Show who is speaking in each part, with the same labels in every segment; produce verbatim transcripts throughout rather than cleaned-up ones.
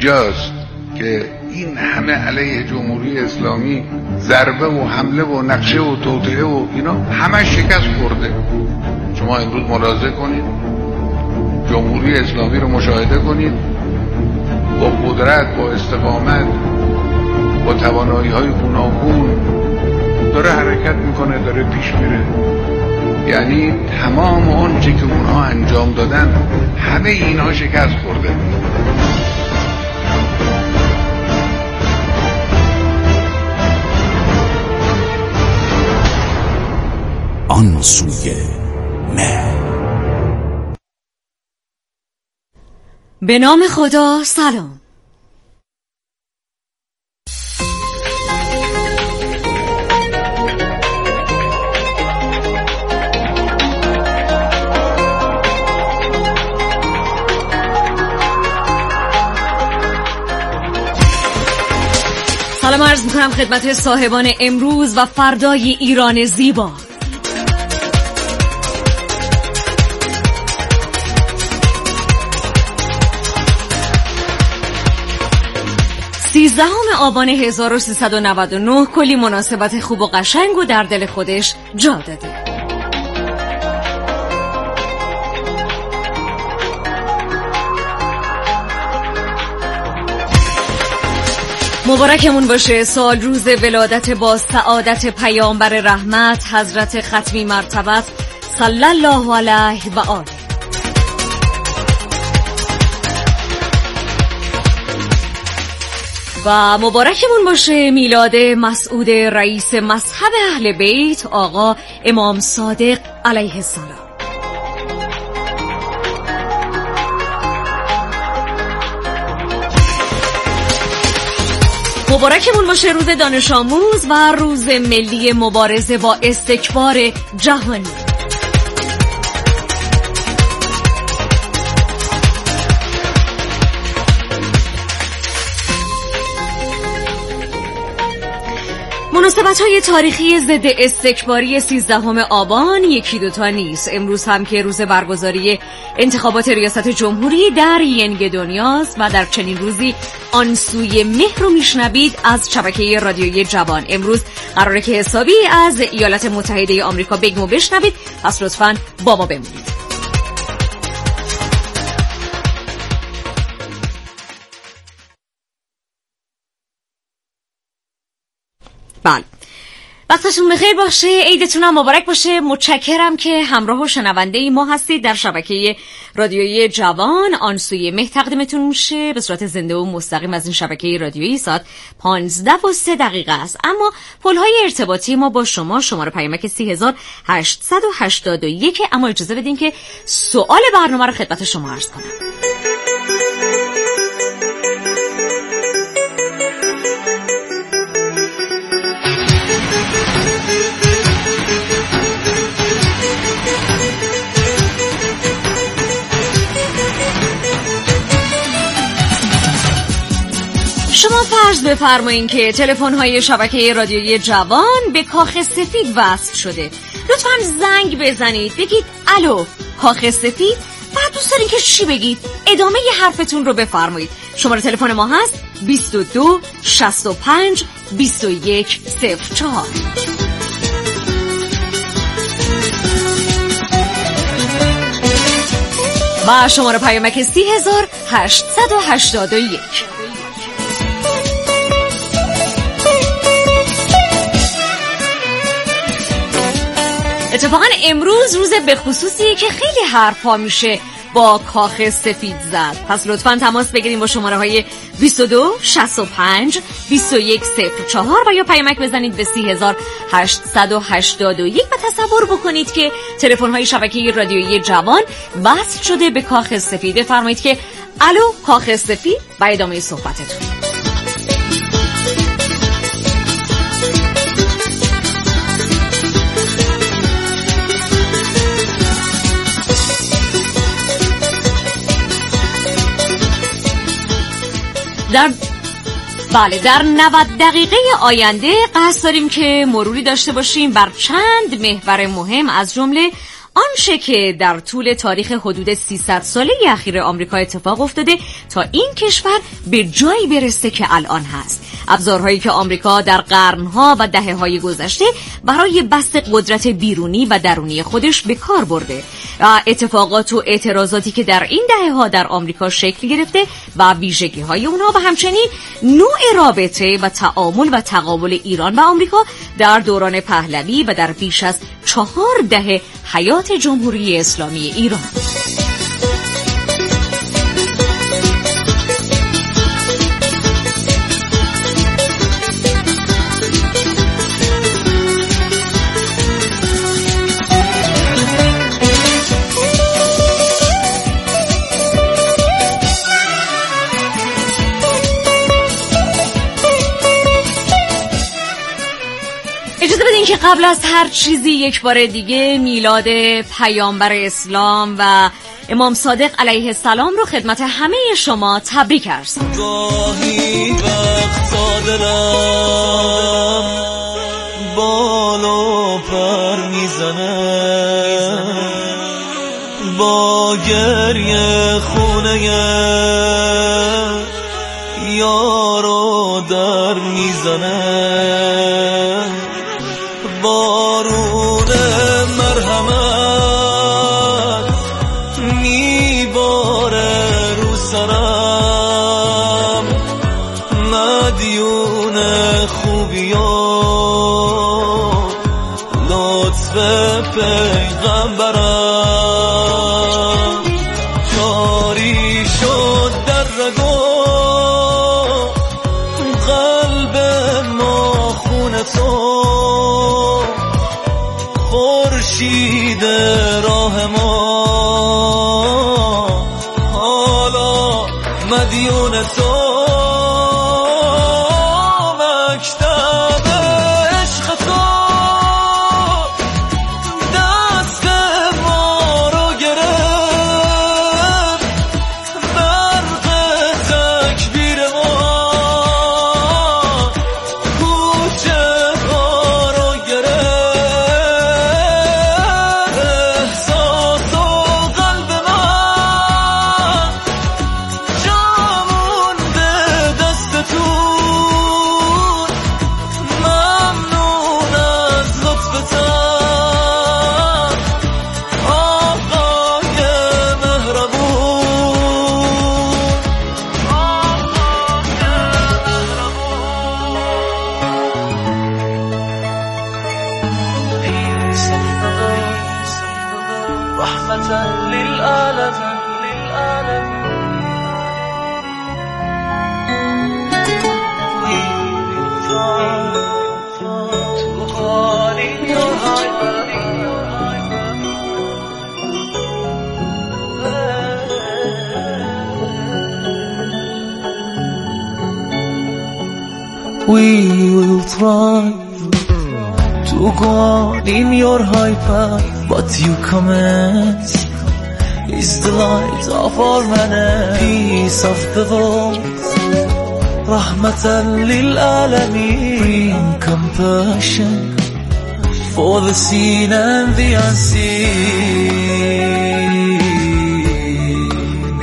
Speaker 1: اینجاست که این همه علیه جمهوری اسلامی ضربه و حمله و نقشه و توطئه و اینا همه شکست خورده. شما امروز ملاحظه کنید، جمهوری اسلامی رو مشاهده کنید، با قدرت، با استقامت، با توانایی های گوناگون داره حرکت میکنه، داره پیش میره. یعنی تمام آنچه که اونها انجام دادن همه اینها شکست خورده.
Speaker 2: آن سوی مه.
Speaker 3: به نام خدا. سلام. سلام عرض میکنم خدمت صاحبان امروز و فردای ایران زیبا. سیزدهم آبان هزار و سیصد و نود و نه کلی مناسبت خوب و قشنگ و در دل خودش جا داده. مبارکمون باشه سال روز ولادت با سعادت پیامبر رحمت حضرت ختمی مرتبت صلی الله علیه و آله. و مبارکمون باشه میلاد مسعود رئیس مذهب اهل بیت آقا امام صادق علیه السلام. مبارکمون باشه روز دانش آموز و روز ملی مبارزه با استکبار جهانی. مناسبت‌های تاریخی ضد استکباری سیزدهم آبان یکی دوتا نیست. امروز هم که روز برگزاری انتخابات ریاست جمهوری در ینگ دنیاست و در چنین روزی آن سوی مه رو میشنوید از شبکه رادیویی جوان. امروز قراره که حسابی از ایالات متحده آمریکا بگیم و بشنوید، پس لطفاً با ما بمونید. بله، وقتتون بخیر باشه، عیدتون هم مبارک باشه. متشکرم که همراه و شنونده ما هستید. در شبکه رادیویی جوان آن سوی مه تقدیمتون میشه به صورت زنده و مستقیم از این شبکه رادیویی. ساعت پانزده و سه دقیقه است. اما پل‌های ارتباطی ما با شما شماره پیامک سی هزار هشتصد و هشتاد و یک. اما اجازه بدین که سوال برنامه رو خدمت شما عرض کنم. شما فرض بفرمایید که تلفن‌های شبکه رادیویی جوان به کاخ سفید وصل شده. لطفاً زنگ بزنید، بگید الو کاخ سفید. بعد دوست دارین که چی بگید؟ ادامه ی حرفتون رو بفرمایید. شماره تلفن ما هست بیست و دو شصت و پنج بیست و یک صفر چهار. و شماره پیامک سی هزار هشتصد و هشتاد و یک. اتفاقا امروز روز به خصوصیه که خیلی حرفا میشه با کاخ سفید زد. پس لطفاً تماس بگیریم با شماره های بیست و دو شصت و پنج بیست و یک صفر چهار و یا پیامک بزنید به سی هزار هشتصد و هشتاد و یک و تصور بکنید که تلفن های شبکه رادیویی جوان وصل شده به کاخ سفید. بفرمایید که الو کاخ سفید و ادامه صحبتتون. در بله در نود دقیقه آینده قصد داریم که مروری داشته باشیم بر چند محور مهم، از جمله آنچه که در طول تاریخ حدود سیصد ساله اخیر آمریکا اتفاق افتاده تا این کشور به جایی برسه که الان هست. ابزارهایی که آمریکا در قرنها و دهه‌های گذشته برای بسط قدرت بیرونی و درونی خودش به کار برده و اتفاقات و اعتراضاتی که در این دهه‌ها در آمریکا شکل گرفته و ویژگی‌های اونها و همچنین نوع رابطه و تعامل و تقابل ایران و آمریکا در دوران پهلوی و در بیش از چهار دهه حیات جمهوری اسلامی ایران. اجازه بدین که قبل از هر چیزی یک بار دیگه میلاد پیامبر اسلام و امام صادق علیه السلام رو خدمت همه شما تبریک عرض کنم.
Speaker 4: گاهی وقتا دلم بالا پر میزنه، با گریه خونه یارو در میزنه، بارون مرحمت میباره رو سرم، مدیون خوبیان لطف پیغمبرم، جاری شد در رگو قلب ما خون تو، خورشید راه ما حالا مدیون تو، مکتب عشق تو دست ما رو گرفت، برق تکبیر ما کوچه ها رو گرفت، We will try to go on in your high path, but you comment is the light of our manner, peace of the world, rahmatan lil alamin, bring compassion for the seen and the unseen.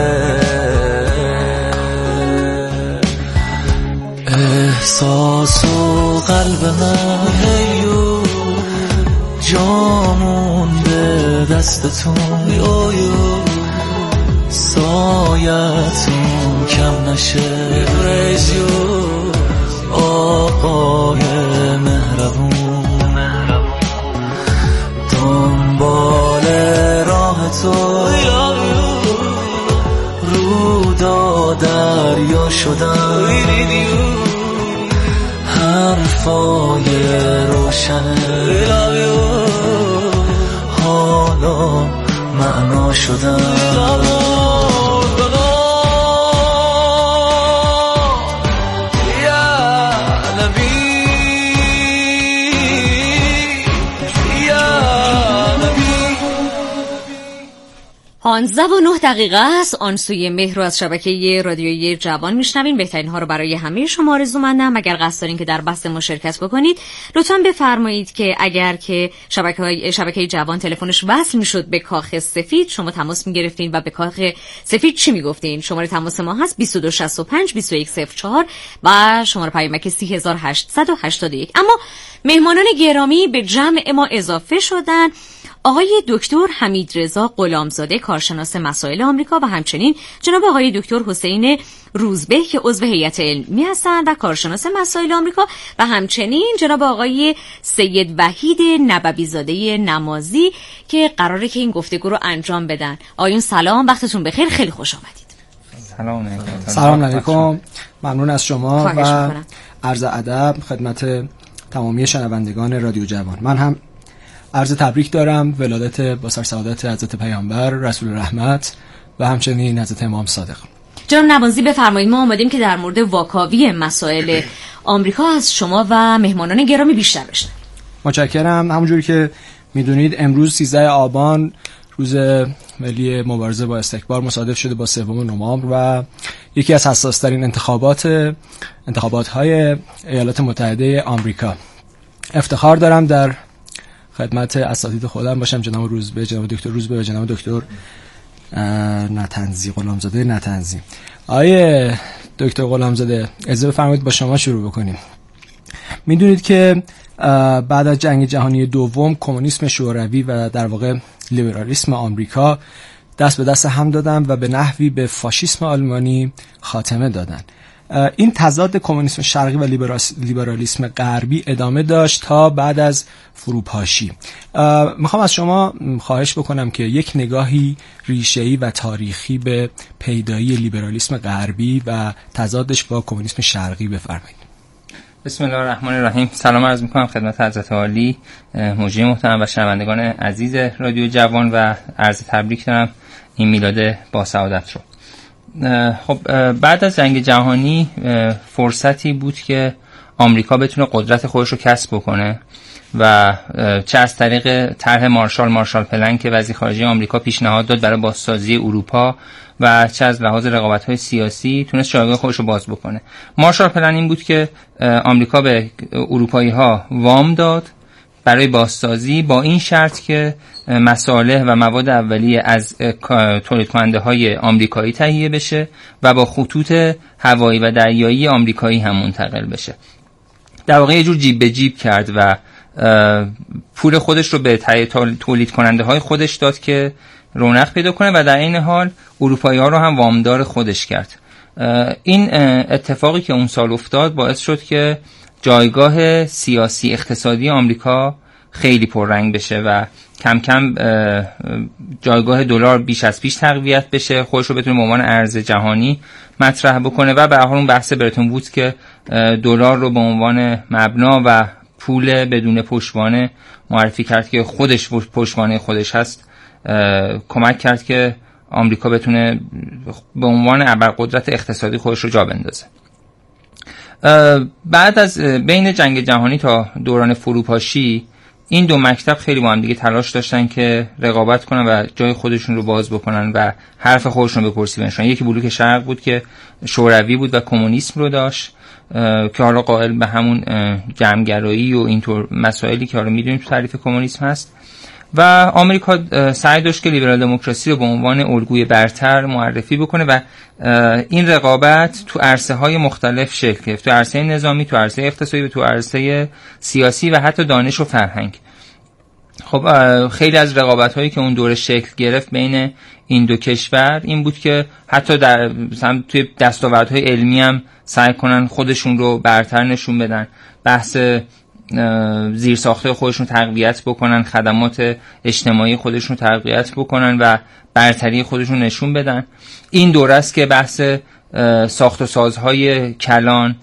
Speaker 4: احساس و قلب من هیو جامون به دستتون، سایتون کم نشه، ریزیو آقای مهربون، دنبال راه تو رودا دریا شدن، حرفای روشنه حالا معنا شدن.
Speaker 3: پانزده و نه دقیقه است. آن سوی مهر رو از شبکه رادیویی جوان میشنوین. بهترین ها رو برای همه شما آرزومندم. اگر قصد دارین که در بحث ما شرکت بکنید لطفاً بفرمایید که اگر که شبکه شبکه جوان تلفنش وصل میشد به کاخ سفید شما تماس میگرفتین و به کاخ سفید چی میگفتین؟ شماره تماس ما هست بیست و دو شصت و پنج بیست و یک صفر چهار و شماره پیامک سی هزار و هشتصد و هشتاد و یک. اما مهمانان گرامی به جمع ما اضافه شدن. آقای دکتر حمیدرضا غلامزاده کارشناس مسائل آمریکا و همچنین جناب آقای دکتر حسین روزبه که عضو هیئت علمی هستند و کارشناس مسائل آمریکا و همچنین جناب آقای سید وحید نبوی زاده نمازی که قراره که این گفتگو رو انجام بدن. آقایون سلام، وقتتون بخیر، خیلی خوش آمدید.
Speaker 5: سلام علیکم.
Speaker 6: سلام علیکم، ممنون از شما و عرض ادب خدمت تمامی شنوندگان رادیو جوان. من هم عرض تبریک دارم ولادت با سر سعادت حضرت پیامبر رسول رحمت و همچنین حضرت امام صادق.
Speaker 3: جناب نوازی بفرمایید، ما آمدیم که در مورد واکاوی مسائل آمریکا از شما و مهمانان گرامی بیشتر بشنویم.
Speaker 6: متشکرم. همونجوری که میدونید امروز سیزده آبان روز ملی مبارزه با استکبار مصادف شده با سوم نوامبر و یکی از حساس‌ترین انتخابات انتخابات‌های ایالات متحده آمریکا. افتخار دارم در خدمت اساتید خودم باشم، جناب روزبه، جناب دکتر روزبه و جناب دکتر نتنزی غلامزاده نتنزی. آیه دکتر غلامزاده اجازه بفرمایید با شما شروع بکنیم. میدونید که بعد از جنگ جهانی دوم کمونیسم شوروی و در واقع لیبرالیسم آمریکا دست به دست هم دادن و به نحوی به فاشیسم آلمانی خاتمه دادن. این تضاد کمونیسم شرقی و لیبرالیسم غربی ادامه داشت تا بعد از فروپاشی. میخوام از شما خواهش بکنم که یک نگاهی ریشه‌ای و تاریخی به پیدایی لیبرالیسم غربی و تضادش با کمونیسم شرقی بفرمایید.
Speaker 5: بسم الله الرحمن الرحیم. سلام عرض میکنم خدمت حضرت عالی، مجری محترم و شنوندگان عزیز رادیو جوان و عرض تبریک دارم این میلاد با سعادت رو. خب بعد از جنگ جهانی فرصتی بود که آمریکا بتونه قدرت خودش رو کسب بکنه و چه از طریق طرح مارشال مارشال پلن که وزیر خارجه آمریکا پیشنهاد داد برای بازسازی اروپا و چه از لحاظ رقابت‌های سیاسی تونست جایگاه خودش رو باز بکنه. مارشال پلن این بود که آمریکا به اروپایی‌ها وام داد برای بازسازی با این شرط که مصالح و مواد اولیه از تولید کننده های آمریکایی تهیه بشه و با خطوط هوایی و دریایی آمریکایی هم منتقل بشه. در واقع یه جور جیب به جیب کرد و پول خودش رو به تولید کننده های خودش داد که رونق پیدا کنه و در این حال اروپایی ها رو هم وامدار خودش کرد. این اتفاقی که اون سال افتاد باعث شد که جایگاه سیاسی اقتصادی آمریکا خیلی پررنگ بشه و کم کم جایگاه دلار بیش از پیش تقویت بشه، خودش رو بتونه به عنوان ارز جهانی مطرح بکنه و به هر حال اون بحث برتون وودز که دلار رو به عنوان مبنا و پول بدون پشتوانه معرفی کرد که خودش پشتوانه خودش هست کمک کرد که آمریکا بتونه به عنوان ابرقدرت اقتصادی خودش رو جا بندازه. بعد از بین جنگ جهانی تا دوران فروپاشی این دو مکتب خیلی با هم دیگه تلاش داشتن که رقابت کنن و جای خودشون رو باز بکنن و حرف خودشون رو به کرسی بنشونن. یکی بلوک شرق بود که شوروی بود و کمونیسم رو داشت که حالا قائل به همون جمعگرایی و اینطور مسائلی که حالا میدونیم تو تعریف کمونیسم هست و آمریکا سعی داشت که لیبرال دموکراسی رو به عنوان الگوی برتر معرفی بکنه و این رقابت تو عرصه‌های مختلف شکل گرفت، تو عرصه نظامی، تو عرصه اقتصادی و تو عرصه سیاسی و حتی دانش و فرهنگ. خب خیلی از رقابت‌هایی که اون دوره شکل گرفت بین این دو کشور این بود که حتی در مثلا توی دستاوردهای علمی هم سعی کنن خودشون رو برتر نشون بدن، بحث زیرساخت‌های خودشون تقویت بکنن، خدمات اجتماعی خودشون تقویت بکنن و برتری خودشون نشون بدن. این دوره است که بحث ساخت و سازهای کلان،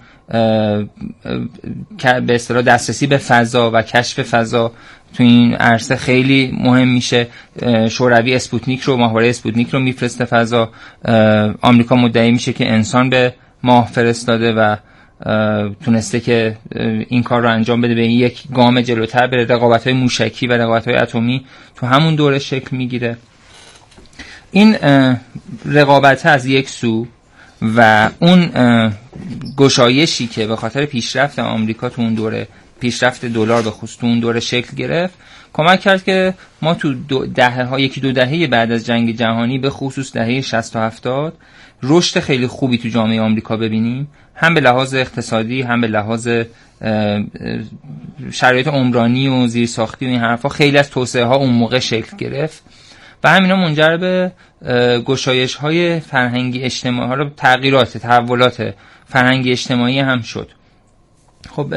Speaker 5: به اصطلاح دسترسی به فضا و کشف فضا تو این عرصه خیلی مهم میشه. شوروی اسپوتنیک رو ماهواره اسپوتنیک رو میفرسته فضا، آمریکا مدعی میشه که انسان به ماه فرستاده و تونسته که این کار رو انجام بده، به یک گام جلوتر بره. رقابت‌های موشکی و رقابت‌های اتمی تو همون دوره شکل میگیره. این رقابت از یک سو و اون گشایشی که به خاطر پیشرفت آمریکا تو اون دوره، پیشرفت دلار به خصوص تو اون دوره شکل گرفت، کمک کرد که ما تو دهه ها یکی دو دهه بعد از جنگ جهانی به خصوص دهه شصت و هفتاد رشد خیلی خوبی تو جامعه آمریکا ببینیم، هم به لحاظ اقتصادی هم به لحاظ شرایط عمرانی و زیرساختی و این حرفا. خیلی از توسعه ها اون موقع شکل گرفت و همینا منجر به گشایش های فرهنگی اجتماعی، حالا تغییرات تحولات فرهنگی اجتماعی هم شد. خب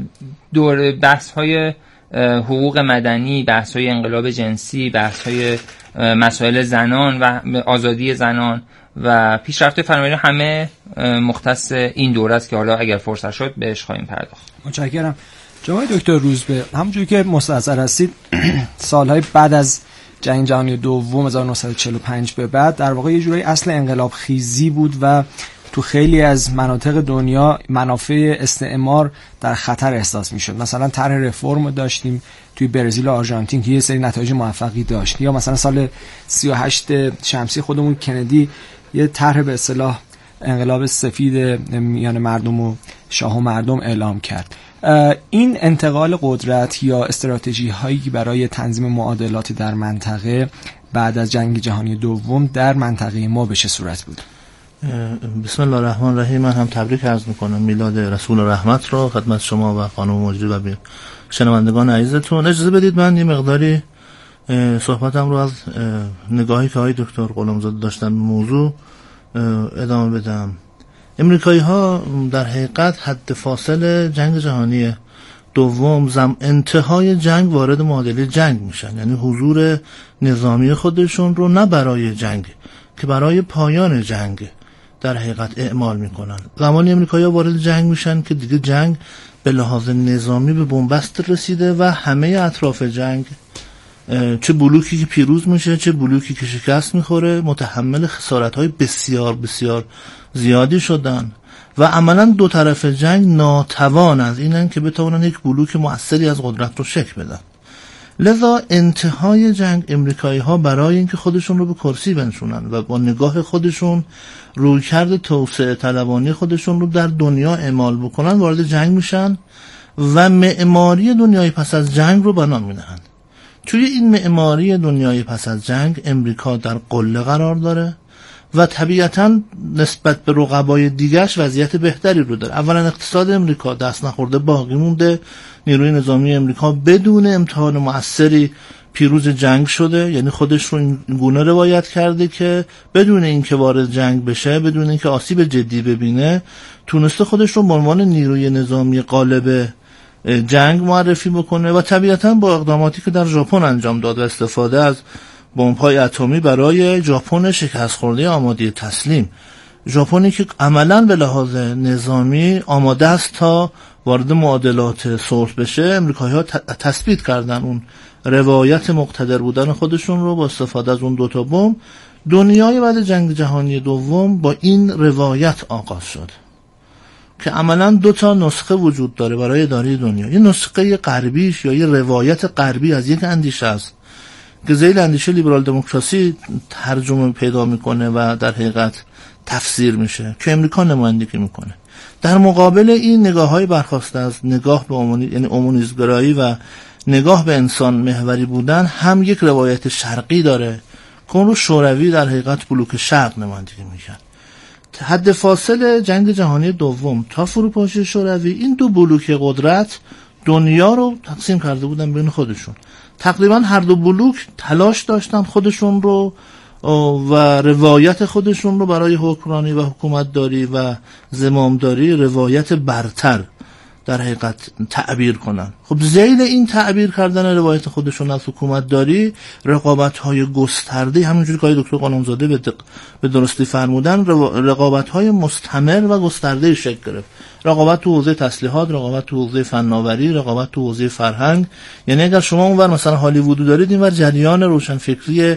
Speaker 5: دور بحث های حقوق مدنی، بحث های انقلاب جنسی، بحث های مسائل زنان و آزادی زنان و پیشرفت فرهنگی همه مختص این دوره است که حالا اگر فرصت شد بهش خواهیم پرداخت.
Speaker 6: متشکرم. جناب دکتر روزبه، همونجوری که مستحضر هستید سالهای بعد از جنگ جهانی دوم هزار و نهصد و چهل و پنج به بعد در واقع یه جورایی اصل انقلاب خیزی بود و تو خیلی از مناطق دنیا منافع استعمار در خطر احساس میشد. مثلا طرح رفرم داشتیم توی برزیل و آرژانتین که یه سری نتایج موفقی داشت، یا مثلا سال سی و هشت شمسی خودمون کندی یه طرح به اصطلاح انقلاب سفید میان مردم و شاه و مردم اعلام کرد. این انتقال قدرت یا استراتژی هایی برای تنظیم معادلات در منطقه بعد از جنگ جهانی دوم در منطقه ما به چه صورت بود؟
Speaker 7: بسم الله الرحمن الرحیم. من هم تبریک عرض میکنم میلاد رسول رحمت رو خدمت شما و خانم مجری و شنوندگان عزیزتون. اجازه بدید من یه مقداری صحبتم رو از نگاهی که آقای دکتر غلامزاده داشتن به موضوع ادامه بدم. امریکایی ها در حقیقت حد فاصل جنگ جهانی دوم زم انتهای جنگ وارد معادله جنگ میشن، یعنی حضور نظامی خودشون رو نه برای جنگ که برای پایان جنگ در حقیقت اعمال میکنن. زمانی امریکایی ها وارد جنگ میشن که دیگه جنگ به لحاظ نظامی به بنبست رسیده و همه اطراف جنگ، چه بلوکی که پیروز میشه چه بلوکی که شکست میخوره، متحمل خسارت‌های بسیار بسیار زیادی شدن و عملا دو طرف جنگ ناتوان از اینن که بتوانن یک بلوک مؤثری از قدرت رو شکل بدن. لذا انتهای جنگ امریکایی ها برای اینکه خودشون رو به کرسی بنشونن و با نگاه خودشون رویکرد توسعه طلبانی خودشون رو در دنیا اعمال بکنن وارد جنگ میشن و معماری دنیای پس از جنگ رو بنا میدهن. توی این معماری دنیای پس از جنگ امریکا در قله قرار داره و طبیعتاً نسبت به رقبای دیگرش وضعیت بهتری رو داره. اولا اقتصاد امریکا دست نخورده باقی مونده، نیروی نظامی امریکا بدون امتحان مؤثری پیروز جنگ شده، یعنی خودش رو این گونه روایت کرده که بدون اینکه وارد جنگ بشه، بدون اینکه آسیب جدی ببینه، تونسته خودش رو به عنوان نیروی نظامی غالب جنگ معرفی بکنه و طبیعتاً با اقداماتی که در ژاپن انجام داد و استفاده از بمب‌های اتمی برای ژاپن شکست خورده آماده تسلیم، ژاپنی که عملاً به لحاظ نظامی آماده است تا وارد معادلات صلح بشه، امریکایی‌ها تثبیت کردن اون روایت مقتدر بودن خودشون رو با استفاده از اون دوتا بمب. دنیای بعد جنگ جهانی دوم با این روایت آغاز شد که عملاً دو تا نسخه وجود داره برای اداره دنیا. یه نسخه غربیش یا یه روایت غربی از یک اندیشه است که ذیل اندیشه لیبرال دموکراسی ترجمه پیدا میکنه و در حقیقت تفسیر میشه که امریکا نمایندگی میکنه. در مقابل این نگاه‌های برخواسته از نگاه به عمومی، یعنی عمومی‌گرایی و نگاه به انسان محوری بودن، هم یک روایت شرقی داره که اون رو شوروی در حقیقت بلوک شرق نمایندگی میکرد. حد فاصل جنگ جهانی دوم تا فروپاشی شوروی این دو بلوک قدرت دنیا رو تقسیم کرده بودن بین خودشون. تقریبا هر دو بلوک تلاش داشتن خودشون رو و روایت خودشون رو برای حکمرانی و حکومتداری و زمامداری روایت برتر در حقیقت تعبیر کنن. خب ذیل این تعبیر کردن روایت خودشون از حکومتداری، رقابت‌های گسترده، همونجوری که آقای دکتر غلامزاده به, دق... به درستی فرمودن، رقابت‌های مستمر و گسترده شکل گرفت. رقابت تو حوزه تسلیحات، رقابت تو حوزه فناوری، رقابت تو حوزه فرهنگ. یعنی اگر شما اونور مثلا هالیوود دارید، اینور جریان روشنفکری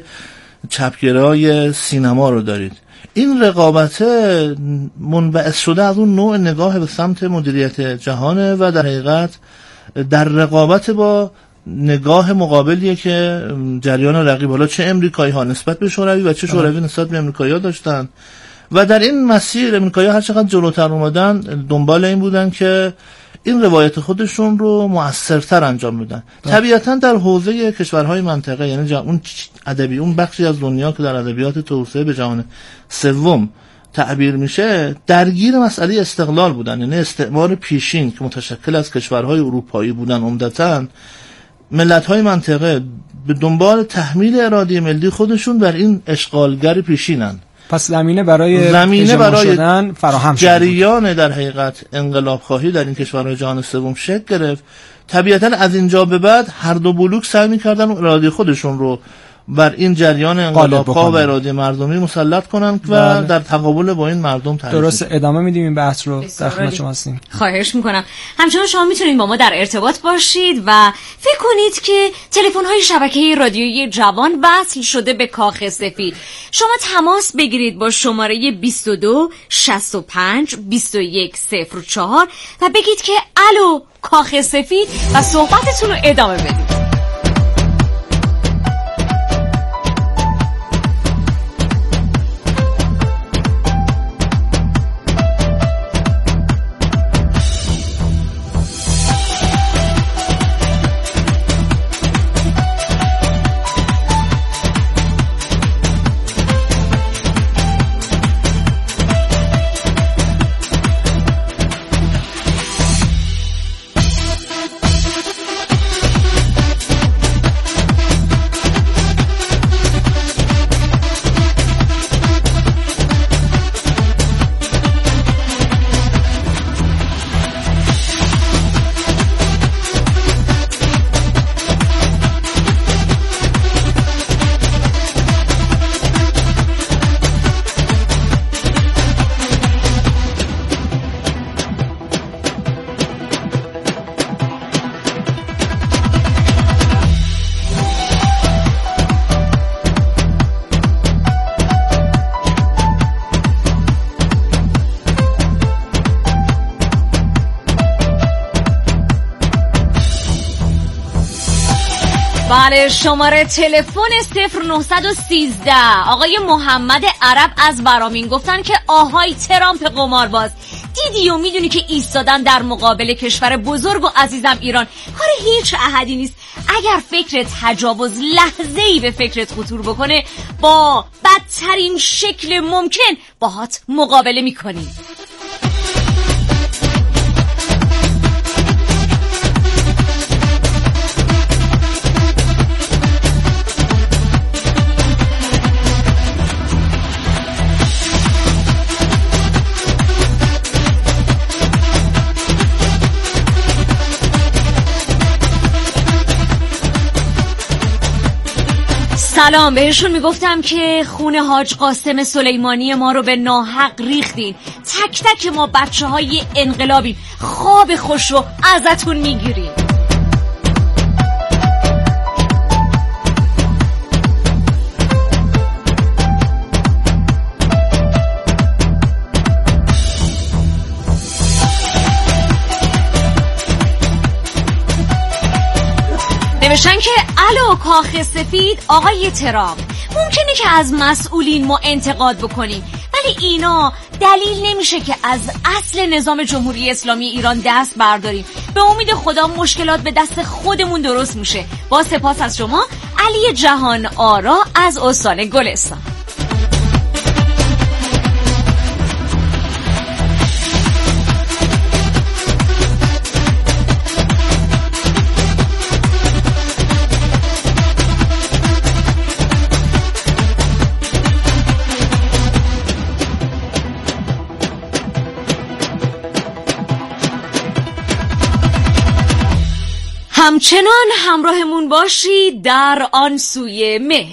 Speaker 7: چپگرای سینما رو دارید. این رقابت منبعث شده از اون نوع نگاه به سمت مدیریت جهانه و در حقیقت در رقابت با نگاه مقابلیه که جریان رقیب، حالا چه امریکایی ها نسبت به شوروی و چه شوروی نسبت به امریکایی ها داشتن و در این مسیر امریکایی ها هر چقدر جلوتر اومدن دنبال این بودن که این روایت خودشون رو مؤثرتر انجام بدن. طبیعتا در حوزه کشورهای منطقه، یعنی اون ادبی اون بخشی از دنیا که در ادبیات توسعه به جهان سوم تعبیر میشه، درگیر مسئله استقلال بودن، یعنی استعمار پیشین که متشکل از کشورهای اروپایی بودن عمدتاً. ملت‌های منطقه به دنبال تحمیل اراده ملی خودشون بر این اشغالگر پیشینن.
Speaker 6: پس زمینه برای
Speaker 7: زمینه برای
Speaker 6: شدن فراهم شد.
Speaker 7: جریان در حقیقت انقلاب خواهی در این کشورهای جهان سوم شکل گرفت. طبیعتاً از اینجا به بعد هر دو بلوک سعی می‌کردن اراده خودشون رو بر این جریان انقلاب‌خواه و اراده مردمی مسلط کنن و بله. در تقابل با این مردم تعریف.
Speaker 6: درست، ادامه میدیم این بحث رو. در خدمت شما هستیم.
Speaker 3: خواهش میکنم. همچنان شما میتونید با ما در ارتباط باشید و فکر کنید که تلفن‌های شبکه رادیویی جوان وصل شده به کاخ سفید. شما تماس بگیرید با شماره بیست و دو شصت و پنج بیست و یک صفر چهار و بگید که الو کاخ سفید و صحبتتون رو ادامه بدید. بله، شماره تلفن صفر نه یک سه آقای محمد عرب از برامین گفتن که آهای ترامپ قمارباز، دیدی و میدونی که ایستادن در مقابل کشور بزرگ و عزیزم ایران کار هیچ احدی نیست. اگر فکرت تجاوز لحظه‌ای به فکرت خطور بکنه با بدترین شکل ممکن باهات مقابله میکنی. سلام، بهشون میگفتم که خونه حاج قاسم سلیمانی ما رو به ناحق ریختین، تک تک ما بچه های انقلابیم، خواب خوش رو ازتون میگیریم. نوشتن که الو کاخ سفید آقای ترامپ، ممکنه که از مسئولین ما انتقاد بکنیم ولی اینا دلیل نمیشه که از اصل نظام جمهوری اسلامی ایران دست برداریم. به امید خدا مشکلات به دست خودمون درست میشه. با سپاس از شما، علی جهان آرا از استان گلستان. همچنان همراهمون باشید در آن سوی مه.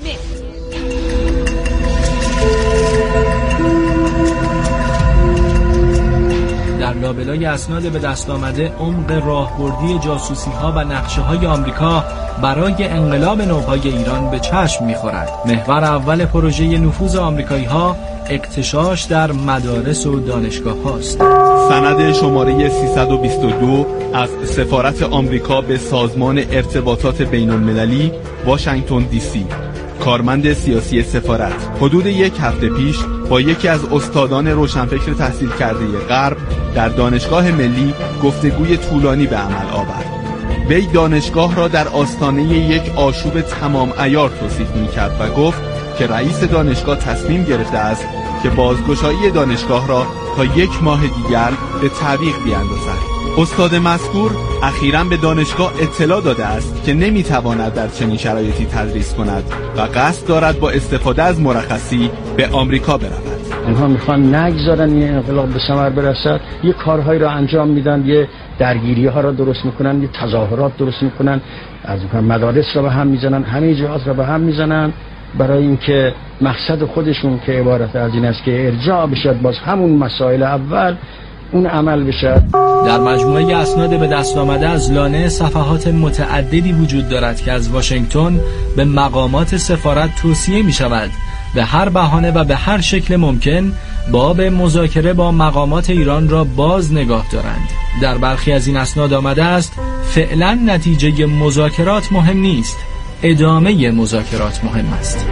Speaker 8: در لابلای اسناد به دست آمده عمق راهبردی جاسوسی ها و نقشه های آمریکا برای انقلاب نوپای ایران به چشم می‌خورد. محور اول پروژه نفوذ آمریکایی ها اغتشاش در مدارس و دانشگاه هاست.
Speaker 9: سند شماره سیصد و بیست و دو از سفارت آمریکا به سازمان ارتباطات بین المللی واشنگتن دی سی. کارمند سیاسی سفارت حدود یک هفته پیش با یکی از استادان روشنفکر تحصیل کرده غرب در دانشگاه ملی گفتگوی طولانی به عمل آورد. وی دانشگاه را در آستانه یک آشوب تمام عیار توصیف می‌کرد و گفت که رئیس دانشگاه تصمیم گرفته است که بازگشایی دانشگاه را تا یک ماه دیگر به تعویق بیاندازد. استاد مذکور اخیراً به دانشگاه اطلاع داده است که نمیتواند در چنین شرایطی تدریس کند و قصد دارد با استفاده از مرخصی به آمریکا برود.
Speaker 10: اینها میخوان نگذارن این انقلاب به ثمر برسد، یه کارهایی را انجام میدن، یه درگیری ها را درست میکنن، یه تظاهرات درست میکنن، از مدارس را به هم میزنن، همه جهات را به هم میزنن برای اینکه مقصد خودشون که عبارت از این است که ارجاع بشد باز همون مسائل اول اون عمل بشه.
Speaker 8: در مجموعه اسناد به دست آمده از لانه صفحات متعددی وجود دارد که از واشنگتن به مقامات سفارت توصیه می شود به هر بهانه و به هر شکل ممکن باب مذاکره با مقامات ایران را باز نگاه دارند. در برخی از این اسناد آمده است فعلا نتیجه مذاکرات مهم نیست، ادامه مذاکرات مهم است.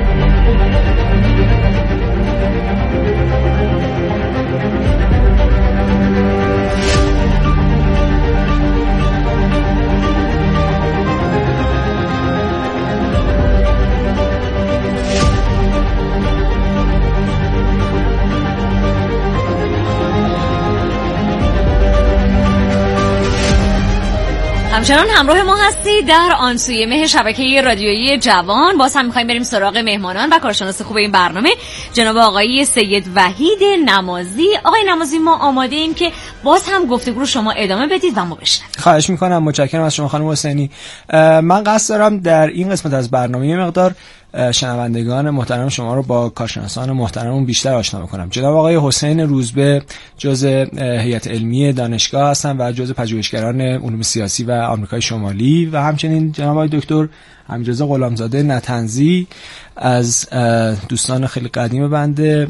Speaker 3: همچنان همراه ما هستی در آن سوی مه شبکه رادیویی جوان. باز هم می‌خوایم بریم سراغ مهمانان و کارشناس خوب این برنامه، جناب آقای سید وحید نمازی. آقای نمازی، ما آماده ایم که باز هم گفتگو رو شما ادامه بدید و ما بشنویم.
Speaker 6: خواهش می‌کنم، متشکرم از شما خانم حسینی. من قصد دارم در این قسمت از برنامه یه مقدار شنوندگان محترم شما رو با کارشناسان محترمون بیشتر آشنا بکنم. جناب آقای حسین روزبه جزء هیئت علمی دانشگاه هستن و جزء پژوهشگران علوم سیاسی و آمریکای شمالی و همچنین جناب آقای دکتر امیررضا غلامزاده نطنزی از دوستان خیلی قدیم بنده،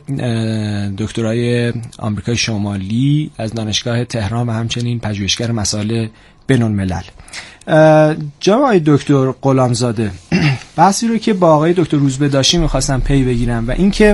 Speaker 6: دکترای آمریکای شمالی از دانشگاه تهران و همچنین پژوهشگر مسائل بین‌الملل. جناب آقای دکتر غلامزاده، بحثی رو که با آقای دکتر روزبه داشتیم می‌خواستم پی بگیرم و اینکه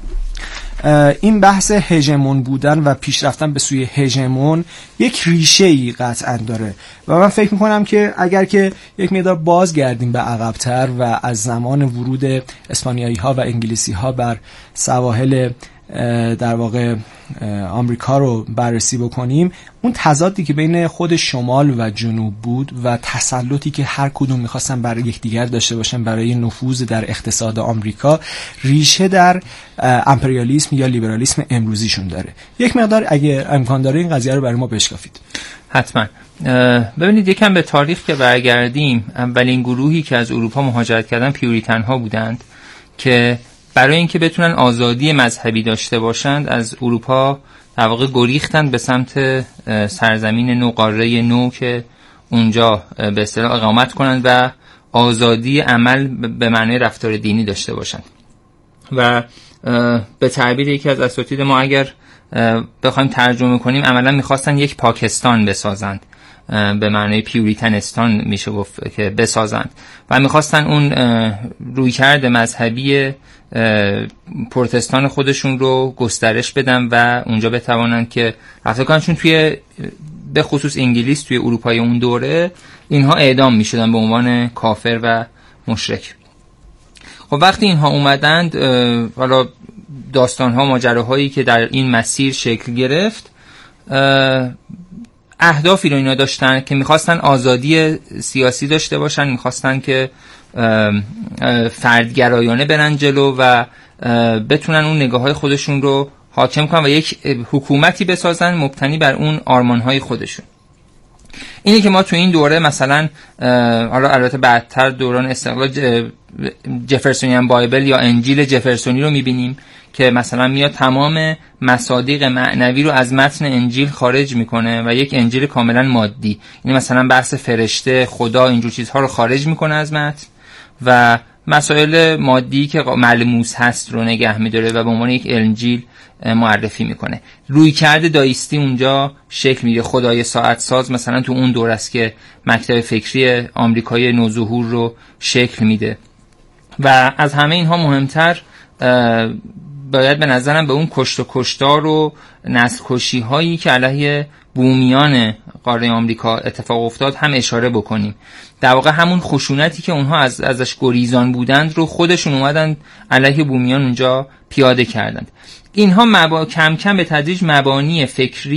Speaker 6: این بحث هژمون بودن و پیشرفتن به سوی هژمون یک ریشه‌ای قطعاً داره و من فکر می‌کنم که اگر که یک مقدار بازگردیم به عقب‌تر و از زمان ورود اسپانیایی‌ها و انگلیسی‌ها بر سواحل در واقع آمریکا رو بررسی بکنیم، اون تضادی که بین خود شمال و جنوب بود و تسلطی که هر کدوم میخواستن برای یکدیگر داشته باشن برای نفوذ در اقتصاد آمریکا ریشه در امپریالیسم یا لیبرالیسم امروزیشون داره. یک مقدار اگه امکان داره این قضیه رو برای ما بشکافید.
Speaker 5: حتما. ببینید یکم به تاریخ که برگردیم، اولین گروهی که از اروپا مهاجرت کردن پیوریتن ها بودند که برای اینکه بتونن آزادی مذهبی داشته باشند از اروپا در واقع گریختند به سمت سرزمین نو، قاره نو، که اونجا به اصطلاح اقامت کنند و آزادی عمل به معنی رفتار دینی داشته باشند. و به تعبیر یکی از اساتید ما اگر بخوایم ترجمه کنیم، عملا میخواستن یک پاکستان بسازند، به معنی پیوریتنستان میشه گفت که بسازند و میخواستن اون رویکرد مذهبی پروتستان خودشون رو گسترش بدن و اونجا بتوانند که رفتار کنن، چون توی به خصوص انگلیس توی اروپای اون دوره اینها اعدام میشدن به عنوان کافر و مشرک. خب وقتی اینها اومدند، حالا داستان‌ها، ماجراهایی که در این مسیر شکل گرفت، اهدافی رو اینا داشتن که میخواستن آزادی سیاسی داشته باشن، میخواستن که فردگرایانه برن جلو و بتونن اون نگاه‌های خودشون رو حاکم کنن و یک حکومتی بسازن مبتنی بر اون آرمان‌های خودشون. اینه که ما تو این دوره مثلا حالا البته بعدتر دوران استقلال جفرسونیان بایبل یا انجیل جفرسونی رو میبینیم که مثلا میاد تمام مصادیق معنوی رو از متن انجیل خارج میکنه و یک انجیل کاملا مادی، یعنی مثلا بحث فرشته، خدا، اینجور چیزها رو خارج میکنه از متن و مسائل مادی که ملموس هست رو نگه می‌داره و به عنوان یک انجیل معرفی میکنه. رویکرد دایستی اونجا شکل میده. خدای ساعت ساز مثلا تو اون دور است که مکتب فکری آمریکای نوظهور رو شکل میده. و از همه اینها مهمتر باید به نظرم به اون کشت و کشتار و نسل کشی هایی که علیه بومیان قاره آمریکا اتفاق افتاد هم اشاره بکنیم. در واقع همون خشونتی که اونها از ازش گریزان بودند رو خودشون اومدن علیه بومیان اونجا پیاده کردند. اینها مبا... کم کم به تدریج مبانی فکری